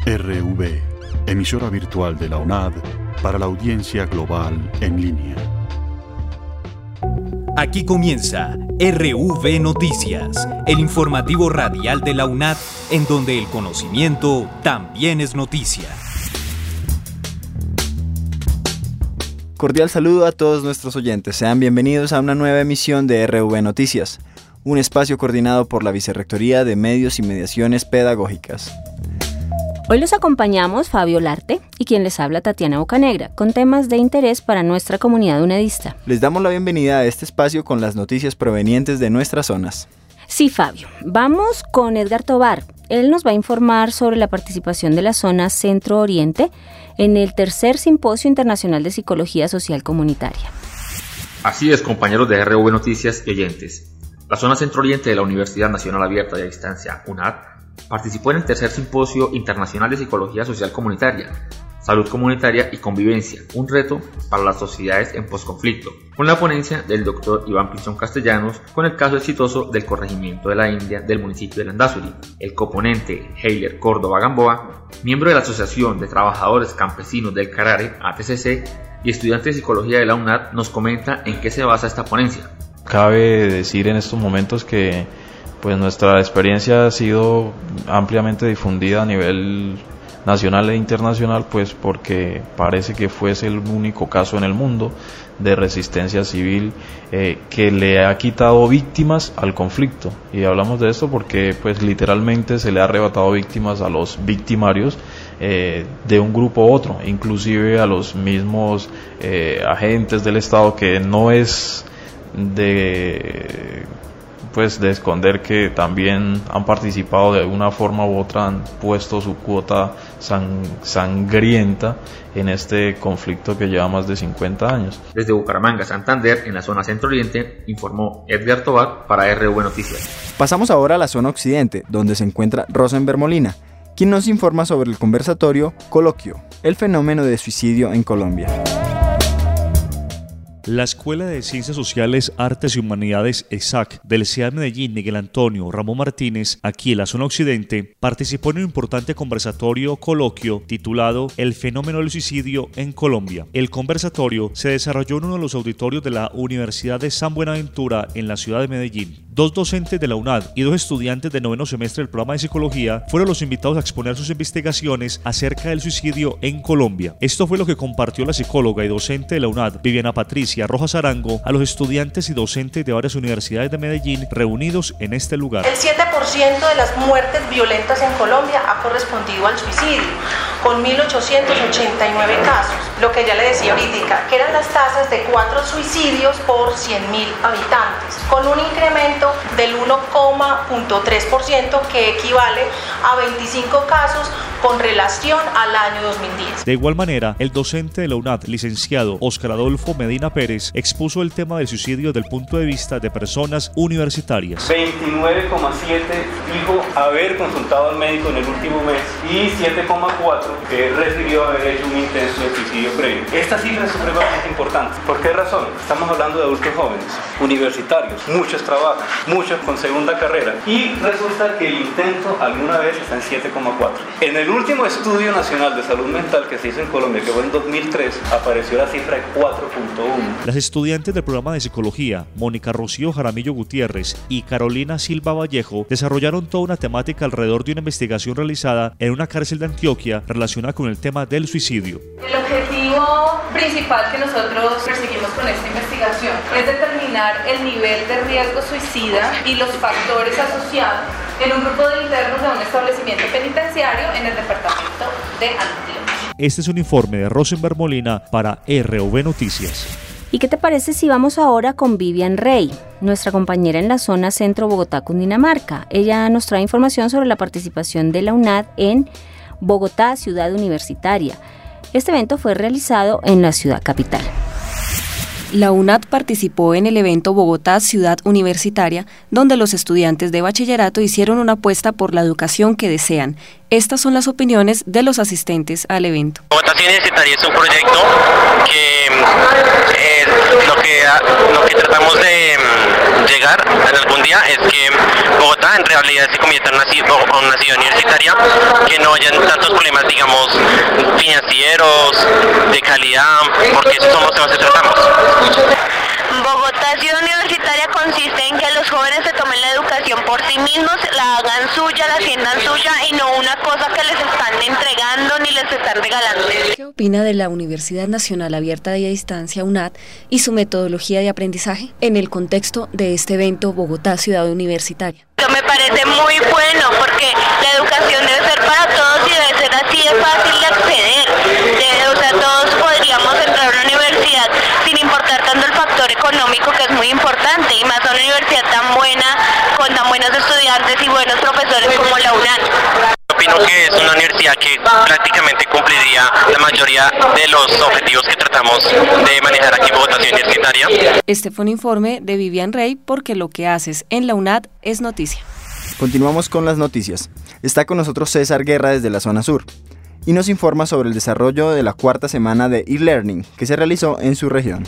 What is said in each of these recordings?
RV, emisora virtual de la UNAD para la audiencia global en línea. Aquí comienza RV Noticias, el informativo radial de la UNAD, en donde el conocimiento también es noticia. Cordial saludo a todos nuestros oyentes. Sean bienvenidos a una nueva emisión de RV Noticias, un espacio coordinado por la Vicerrectoría de Medios y Mediaciones Pedagógicas. Hoy los acompañamos Fabio Larte y quien les habla Tatiana Bocanegra, con temas de interés para nuestra comunidad unedista. Les damos la bienvenida a este espacio con las noticias provenientes de nuestras zonas. Sí, Fabio. Vamos con Edgar Tobar. Él nos va a informar sobre la participación de la zona Centro-Oriente en el tercer Simposio Internacional de Psicología Social Comunitaria. Así es, compañeros de RV Noticias y oyentes. La zona Centro-Oriente de la Universidad Nacional Abierta y a Distancia, UNAD, participó en el tercer Simposio Internacional de Psicología Social Comunitaria, Salud Comunitaria y Convivencia, un reto para las sociedades en posconflicto, con la ponencia del Dr. Iván Pinzón Castellanos con el caso exitoso del corregimiento de la India del municipio de Landázuri. El coponente Heiler Córdoba Gamboa, miembro de la Asociación de Trabajadores Campesinos del Carare, ATCC, y estudiante de Psicología de la UNAD, nos comenta en qué se basa esta ponencia. Cabe decir en estos momentos que nuestra experiencia ha sido ampliamente difundida a nivel nacional e internacional, porque parece que fuese el único caso en el mundo de resistencia civil que le ha quitado víctimas al conflicto. Y hablamos de esto porque literalmente se le ha arrebatado víctimas a los victimarios de un grupo u otro, inclusive a los mismos agentes del Estado, que no es de esconder que también han participado de una forma u otra, han puesto su cuota sangrienta en este conflicto que lleva más de 50 años. Desde Bucaramanga, Santander, en la zona Centro-Oriente, informó Edgar Tobar para RV Noticias. Pasamos ahora a la zona Occidente, donde se encuentra Rosenberg Molina, quien nos informa sobre el conversatorio Coloquio, el fenómeno de suicidio en Colombia. La Escuela de Ciencias Sociales, Artes y Humanidades ESAC del CEA Medellín Miguel Antonio Ramón Martínez, aquí en la zona occidente, participó en un importante conversatorio coloquio titulado El fenómeno del suicidio en Colombia. El conversatorio se desarrolló en uno de los auditorios de la Universidad de San Buenaventura en la ciudad de Medellín. Dos docentes de la UNAD y dos estudiantes de noveno semestre del programa de psicología fueron los invitados a exponer sus investigaciones acerca del suicidio en Colombia. Esto fue lo que compartió la psicóloga y docente de la UNAD, Viviana Patricia Rojas Arango, a los estudiantes y docentes de varias universidades de Medellín reunidos en este lugar. El 7% de las muertes violentas en Colombia ha correspondido al suicidio, con 1.889 casos. Lo que ya le decía ahorita, que eran las tasas de 4 suicidios por 100.000 habitantes, con un incremento del 1,3% que equivale a 25 casos con relación al año 2010. De igual manera, el docente de la UNAD, licenciado Óscar Adolfo Medina Pérez, expuso el tema del suicidio desde el punto de vista de personas universitarias. 29,7 dijo haber consultado al médico en el último mes y 7,4 refirió haber hecho un intento de suicidio previo. Esta cifra es supremamente importante. ¿Por qué razón? Estamos hablando de adultos jóvenes, universitarios, muchos trabajan, muchos con segunda carrera, y resulta que el intento alguna vez está en 7,4. En el último estudio nacional de salud mental que se hizo en Colombia, que fue en 2003, apareció la cifra de 4,1. Las estudiantes del programa de psicología, Mónica Rocío Jaramillo Gutiérrez y Carolina Silva Vallejo, desarrollaron toda una temática alrededor de una investigación realizada en una cárcel de Antioquia relacionada con el tema del suicidio. El objetivo principal que nosotros perseguimos con esta investigación es determinar el nivel de riesgo suicida y los factores asociados en un grupo de internos de un establecimiento penitenciario en el departamento de Antioquia. Este es un informe de Rosenberg Molina para RV Noticias. ¿Y qué te parece si vamos ahora con Vivian Rey, nuestra compañera en la zona Centro Bogotá, Cundinamarca? Ella nos trae información sobre la participación de la UNAD en Bogotá, Ciudad Universitaria. Este evento fue realizado en la ciudad capital. La UNAD participó en el evento Bogotá Ciudad Universitaria, donde los estudiantes de bachillerato hicieron una apuesta por la educación que desean. Estas son las opiniones de los asistentes al evento. Bogotá Ciudad Universitaria es un proyecto que lo que tratamos de llegar en algún día es que Bogotá en realidad se convierta en una ciudad universitaria, que no hayan tantos problemas, digamos, financieros, de calidad, porque esos son los temas que tratamos. Bogotá Ciudad Universitaria consiste en que los jóvenes se tomen la educación por sí mismos, la hagan suya, la sientan suya y no una cosa que les están entregando ni les están regalando. ¿Qué opina de la Universidad Nacional Abierta y a Distancia, UNAD, y su metodología de aprendizaje en el contexto de este evento Bogotá Ciudad Universitaria? Me parece muy bueno porque la educación debe ser para todos y debe ser así de fácil de acceder. O sea, todos podríamos entrar a una universidad sin importar tanto el factor económico, que es muy importante, y más a una universidad tan buena, con tan buenos estudiantes y buenos profesores como la UNAD. Opino que es una universidad que prácticamente cumpliría la mayoría de los objetivos que tratamos de manejar aquí en Bogotá Ciudad Universitaria. Este fue un informe de Vivian Rey, porque lo que haces en la UNAD es noticia. Continuamos con las noticias. Está con nosotros César Guerra desde la zona sur y nos informa sobre el desarrollo de la cuarta semana de e-learning que se realizó en su región.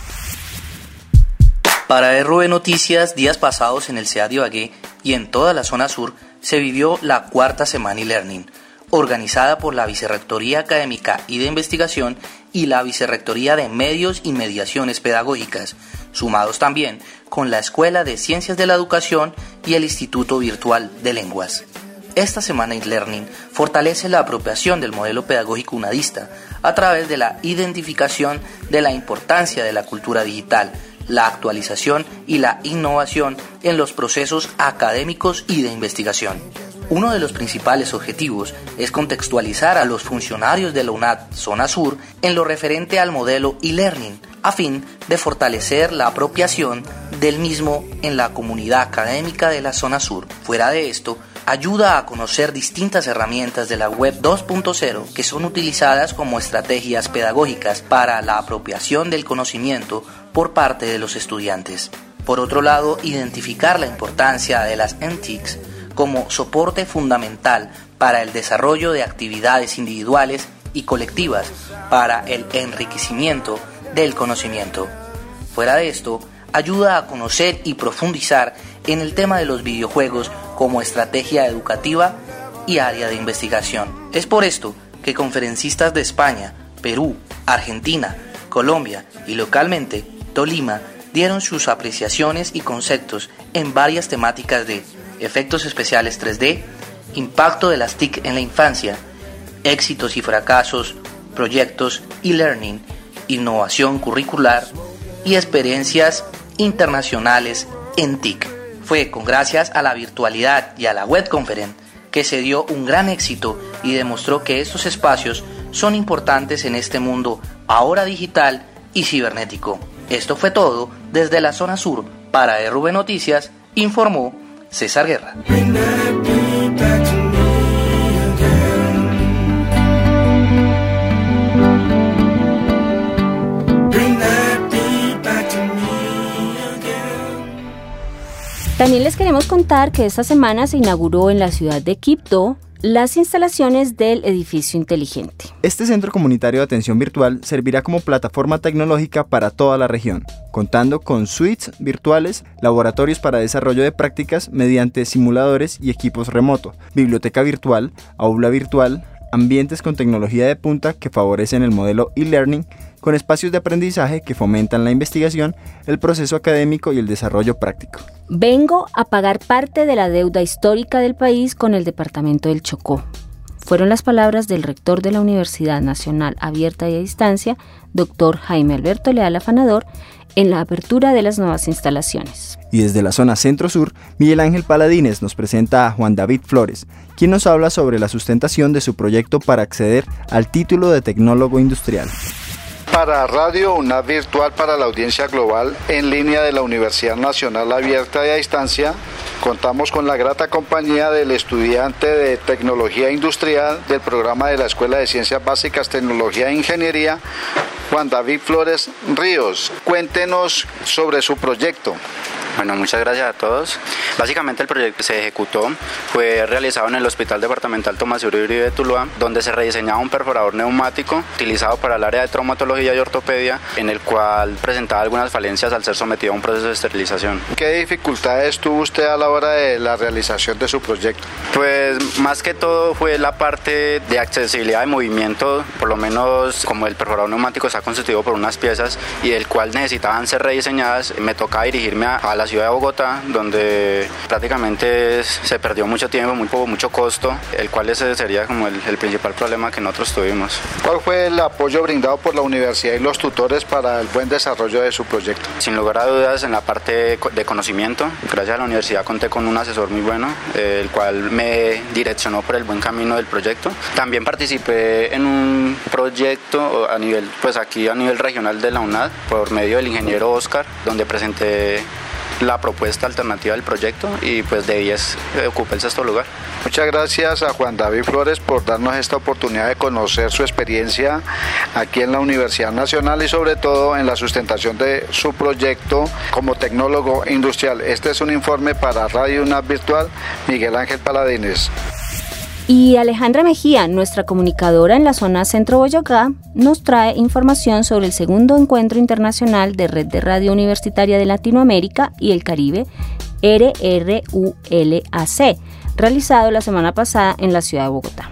Para RV Noticias, días pasados en el CEA de Ibagué y en toda la zona sur se vivió la cuarta semana e-learning, organizada por la Vicerrectoría Académica y de Investigación y la Vicerrectoría de Medios y Mediaciones Pedagógicas, sumados también con la Escuela de Ciencias de la Educación y el Instituto Virtual de Lenguas. Esta semana e-learning fortalece la apropiación del modelo pedagógico unadista a través de la identificación de la importancia de la cultura digital, la actualización y la innovación en los procesos académicos y de investigación. Uno de los principales objetivos es contextualizar a los funcionarios de la UNAD Zona Sur en lo referente al modelo e-learning, a fin de fortalecer la apropiación del mismo en la comunidad académica de la Zona Sur. Fuera de esto, ayuda a conocer distintas herramientas de la Web 2.0 que son utilizadas como estrategias pedagógicas para la apropiación del conocimiento por parte de los estudiantes. Por otro lado, identificar la importancia de las NTICs como soporte fundamental para el desarrollo de actividades individuales y colectivas para el enriquecimiento del conocimiento. Fuera de esto, ayuda a conocer y profundizar en el tema de los videojuegos como estrategia educativa y área de investigación. Es por esto que conferencistas de España, Perú, Argentina, Colombia y localmente Tolima dieron sus apreciaciones y conceptos en varias temáticas de efectos especiales 3D, impacto de las TIC en la infancia, éxitos y fracasos, proyectos e-learning, innovación curricular y experiencias internacionales en TIC. Fue con gracias a la virtualidad y a la webconference que se dio un gran éxito y demostró que estos espacios son importantes en este mundo ahora digital y cibernético. Esto fue todo desde la zona sur. Para RV Noticias, informó César Guerra. También les queremos contar que esta semana se inauguró en la ciudad de Quibdó las instalaciones del edificio inteligente. Este centro comunitario de atención virtual servirá como plataforma tecnológica para toda la región, contando con suites virtuales, laboratorios para desarrollo de prácticas mediante simuladores y equipos remoto, biblioteca virtual, aula virtual, ambientes con tecnología de punta que favorecen el modelo e-learning, con espacios de aprendizaje que fomentan la investigación, el proceso académico y el desarrollo práctico. Vengo a pagar parte de la deuda histórica del país con el departamento del Chocó. Fueron las palabras del rector de la Universidad Nacional Abierta y a Distancia, doctor Jaime Alberto Leal Afanador, en la apertura de las nuevas instalaciones. Y desde la zona centro-sur, Miguel Ángel Paladines nos presenta a Juan David Flores, quien nos habla sobre la sustentación de su proyecto para acceder al título de tecnólogo industrial. Para Radio UNAD Virtual para la audiencia global en línea de la Universidad Nacional Abierta y a Distancia, contamos con la grata compañía del estudiante de Tecnología Industrial del programa de la Escuela de Ciencias Básicas, Tecnología e Ingeniería, Juan David Flores Ríos. Cuéntenos sobre su proyecto. Bueno, muchas gracias a todos. Básicamente el proyecto que se ejecutó fue realizado en el Hospital Departamental Tomás Uribe de Tuluá, donde se rediseñaba un perforador neumático utilizado para el área de traumatología y ortopedia, en el cual presentaba algunas falencias al ser sometido a un proceso de esterilización. ¿Qué dificultades tuvo usted a la hora de la realización de su proyecto? Pues más que todo fue la parte de accesibilidad de movimiento, por lo menos como el perforador neumático está constituido por unas piezas y el cual necesitaban ser rediseñadas, me tocaba dirigirme a la ciudad de Bogotá, donde prácticamente se perdió mucho tiempo, mucho costo, el cual ese sería como el principal problema que nosotros tuvimos. ¿Cuál fue el apoyo brindado por la universidad y los tutores para el buen desarrollo de su proyecto? Sin lugar a dudas, en la parte de conocimiento, gracias a la universidad conté con un asesor muy bueno, el cual me direccionó por el buen camino del proyecto. También participé en un proyecto a nivel regional de la UNAD por medio del ingeniero Oscar, donde presenté la propuesta alternativa del proyecto y pues de 10 ocupé el 6º lugar. Muchas gracias a Juan David Flores por darnos esta oportunidad de conocer su experiencia aquí en la Universidad Nacional y sobre todo en la sustentación de su proyecto como tecnólogo industrial. Este es un informe para Radio UNAD Virtual, Miguel Ángel Paladines. Y Alejandra Mejía, nuestra comunicadora en la zona Centro Boyacá, nos trae información sobre el segundo encuentro internacional de Red de Radio Universitaria de Latinoamérica y el Caribe, RRULAC, realizado la semana pasada en la ciudad de Bogotá.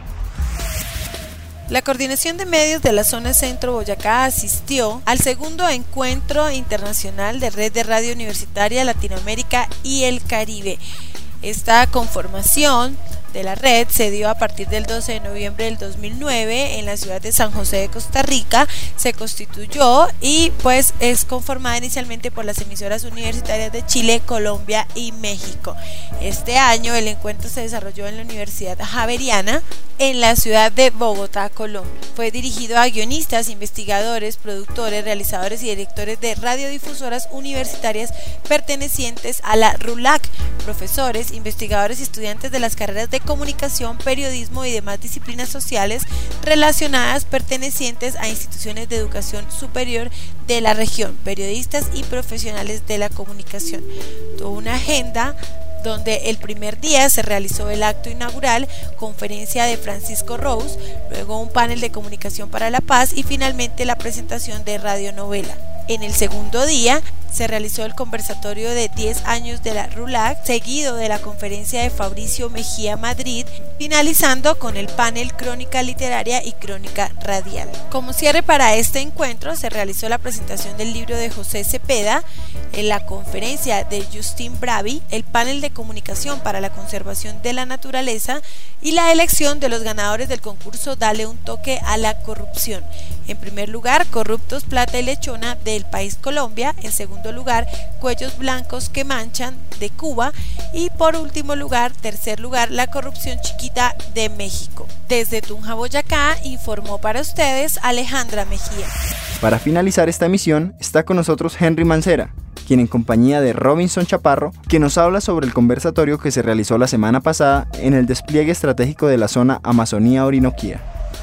La Coordinación de Medios de la Zona Centro Boyacá asistió al segundo encuentro internacional de Red de Radio Universitaria Latinoamérica y el Caribe. Esta conformación de la red se dio a partir del 12 de noviembre del 2009 en la ciudad de San José de Costa Rica. Se constituyó y pues es conformada inicialmente por las emisoras universitarias de Chile, Colombia y México. Este año el encuentro se desarrolló en la Universidad Javeriana en la ciudad de Bogotá, Colombia. Fue dirigido a guionistas, investigadores, productores, realizadores y directores de radiodifusoras universitarias pertenecientes a la RULAC, profesores, investigadores y estudiantes de las carreras de comunicación, periodismo y demás disciplinas sociales relacionadas pertenecientes a instituciones de educación superior de la región, periodistas y profesionales de la comunicación. Tuvo una agenda donde el primer día se realizó el acto inaugural, conferencia de Francisco Rose, luego un panel de comunicación para la paz y finalmente la presentación de radionovela. En el segundo día se realizó el conversatorio de 10 años de la RULAC, seguido de la conferencia de Fabricio Mejía Madrid, finalizando con el panel Crónica Literaria y Crónica Radial. Como cierre para este encuentro se realizó la presentación del libro de José Cepeda, en la conferencia de Justin Bravi, el panel de comunicación para la conservación de la naturaleza y la elección de los ganadores del concurso Dale un toque a la corrupción. En primer lugar, Corruptos, Plata y Lechona del país Colombia. En segundo lugar, Cuellos Blancos que Manchan de Cuba. Y por último lugar, tercer lugar, La Corrupción Chiquita de México. Desde Tunja, Boyacá, informó para ustedes Alejandra Mejía. Para finalizar esta emisión, está con nosotros Henry Mancera, quien en compañía de Robinson Chaparro, que nos habla sobre el conversatorio que se realizó la semana pasada en el despliegue estratégico de la zona Amazonía-Orinoquía.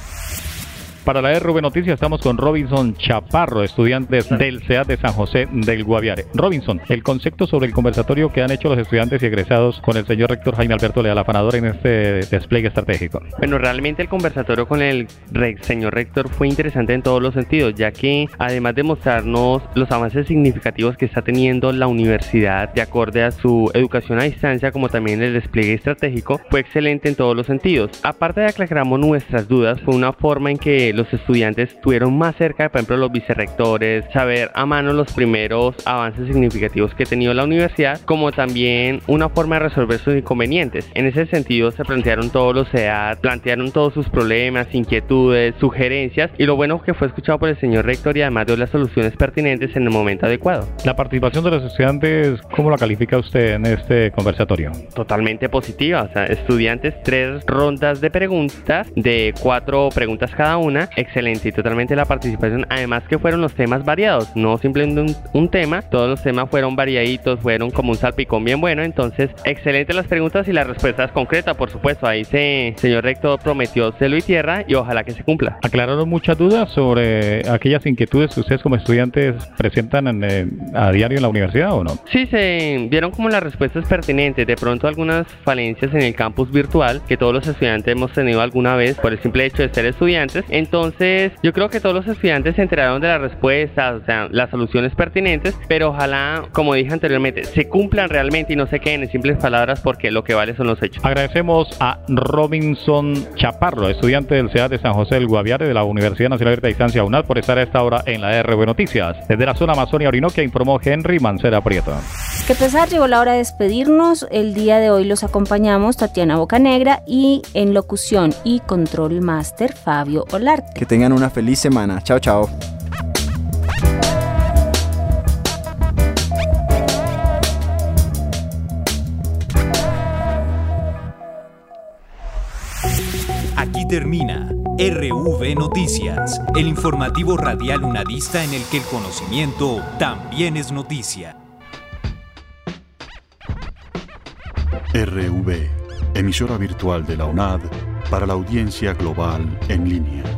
Para la RV Noticias estamos con Robinson Chaparro, estudiante del CEAD de San José del Guaviare. Robinson, el concepto sobre el conversatorio que han hecho los estudiantes y egresados con el señor rector Jaime Alberto Leal Afanador en este despliegue estratégico. Bueno, realmente el conversatorio con el señor rector fue interesante en todos los sentidos, ya que además de mostrarnos los avances significativos que está teniendo la universidad de acorde a su educación a distancia, como también el despliegue estratégico, fue excelente en todos los sentidos. Aparte de aclaramos nuestras dudas, fue una forma en que los estudiantes estuvieron más cerca, por ejemplo, los vicerrectores, saber a mano los primeros avances significativos que ha tenido la universidad, como también una forma de resolver sus inconvenientes. En ese sentido se plantearon todos los CEAD, plantearon todos sus problemas, inquietudes, sugerencias, y lo bueno que fue escuchado por el señor rector y además dio las soluciones pertinentes en el momento adecuado. La participación de los estudiantes, ¿cómo la califica usted en este conversatorio? Totalmente positiva, o sea, estudiantes, 3 rondas de preguntas, de 4 preguntas cada una, tema, excelente y totalmente la participación, además que fueron los temas variados, no simplemente un tema, todos los temas fueron variaditos, fueron como un salpicón bien bueno, entonces excelente las preguntas y las respuestas concretas, por supuesto, ahí señor rector prometió cielo y tierra y ojalá que se cumpla. Aclararon muchas dudas sobre aquellas inquietudes que ustedes como estudiantes presentan a diario en la universidad, ¿o no? Sí, se vieron como las respuestas pertinentes, de pronto algunas falencias en el campus virtual que todos los estudiantes hemos tenido alguna vez por el simple hecho de ser estudiantes, entonces yo creo que todos los estudiantes se enteraron de las respuestas, o sea, las soluciones pertinentes, pero ojalá, como dije anteriormente, se cumplan realmente y no se queden en simples palabras porque lo que vale son los hechos. Agradecemos a Robinson Chaparro, estudiante del CEAD de San José del Guaviare de la Universidad Nacional Abierta a Distancia UNAD, por estar a esta hora en la RV Noticias. Desde la zona Amazonia Orinoquia informó Henry Mancera Prieto. Qué pesar, llegó la hora de despedirnos. El día de hoy los acompañamos Tatiana Bocanegra y en locución y control máster Fabio Olarte. Que tengan una feliz semana. Chao, chao. Aquí termina RV Noticias, el informativo radial unadista en el que el conocimiento también es noticia. RV, emisora virtual de la UNAD para la audiencia global en línea.